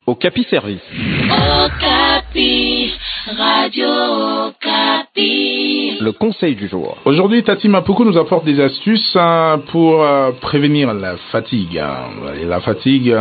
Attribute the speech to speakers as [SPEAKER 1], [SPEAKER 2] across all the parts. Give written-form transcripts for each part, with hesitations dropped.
[SPEAKER 1] Okapi Service.
[SPEAKER 2] Okapi, Radio Okapi.
[SPEAKER 1] Le conseil du jour.
[SPEAKER 3] Aujourd'hui, Tati Mapuku nous apporte des astuces pour prévenir la fatigue. Et la fatigue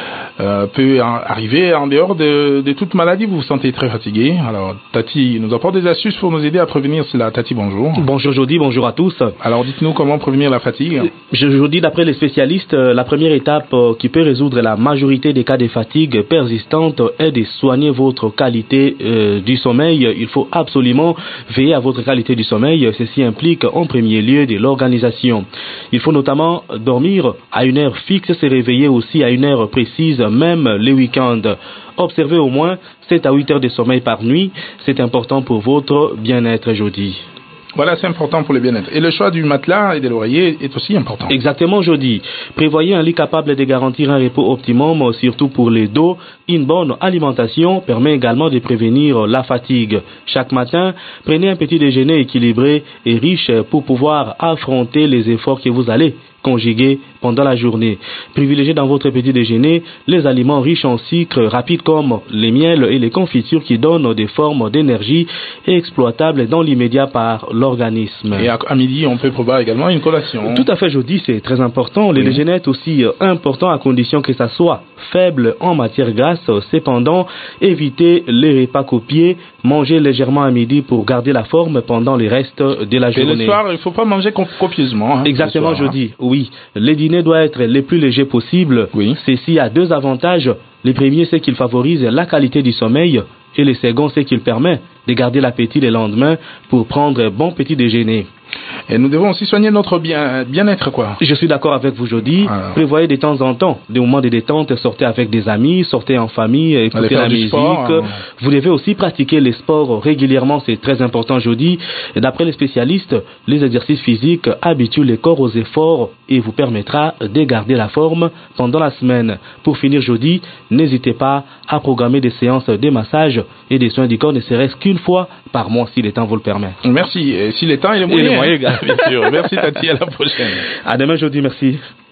[SPEAKER 3] peut arriver en dehors de toute maladie. Vous vous sentez très fatigué. Alors, Tati nous apporte des astuces pour nous aider à prévenir cela. Tati, bonjour.
[SPEAKER 4] Bonjour Jody, bonjour à tous.
[SPEAKER 3] Alors, dites-nous comment prévenir la fatigue.
[SPEAKER 4] Jody, d'après les spécialistes, la première étape qui peut résoudre la majorité des cas de fatigue persistante est de soigner votre qualité du sommeil. Il faut absolument veiller à votre qualité du sommeil. Ceci implique en premier lieu de l'organisation. Il faut notamment dormir à une heure fixe, se réveiller aussi à une heure précise, même les week-ends. Observez au moins 7 à 8 heures de sommeil par nuit. C'est important pour votre bien-être, Jody.
[SPEAKER 3] Voilà, c'est important pour le bien-être. Et le choix du matelas et de l'oreiller est aussi important.
[SPEAKER 4] Exactement, Jody. Prévoyez un lit capable de garantir un repos optimum, surtout pour les dos. Une bonne alimentation permet également de prévenir la fatigue. Chaque matin, prenez un petit déjeuner équilibré et riche pour pouvoir affronter les efforts que vous allez conjuguer pendant la journée. Privilégiez dans votre petit déjeuner les aliments riches en sucre rapide comme les miels et les confitures qui donnent des formes d'énergie exploitables dans l'immédiat par l'organisme.
[SPEAKER 3] Et à midi, on peut prévoir également une collation.
[SPEAKER 4] Tout à fait, Jody, c'est très important. Le déjeuner est aussi important à condition que ça soit faible en matière grasse. Cependant, évitez les repas copiés. Mangez légèrement à midi pour garder la forme pendant le reste de la journée.
[SPEAKER 3] Et le soir, il ne faut pas manger copieusement.
[SPEAKER 4] Exactement, Jody. Oui, les dîners doivent être les plus légers possibles.
[SPEAKER 3] Oui.
[SPEAKER 4] Ceci a deux avantages. Le premier, c'est qu'il favorise la qualité du sommeil. Et le second, c'est qu'il permet de garder l'appétit le lendemain pour prendre un bon petit déjeuner.
[SPEAKER 3] Et nous devons aussi soigner notre bien-être, quoi.
[SPEAKER 4] Je suis d'accord avec vous, Jody. Prévoyez de temps en temps des moments de détente, sortez avec des amis, sortez en famille, écoutez la musique. Vous devez aussi pratiquer les sports régulièrement, c'est très important, Jody. Et d'après les spécialistes, les exercices physiques habituent le corps aux efforts et vous permettra de garder la forme pendant la semaine. Pour finir, Jody, n'hésitez pas à programmer des séances de massage et des soins du corps, ne serait-ce qu'une fois par mois, si le temps vous le permet.
[SPEAKER 3] Merci. Et si le temps est le moyen. Bien sûr. Merci, Tati. À la prochaine.
[SPEAKER 4] À demain, Jody. Merci.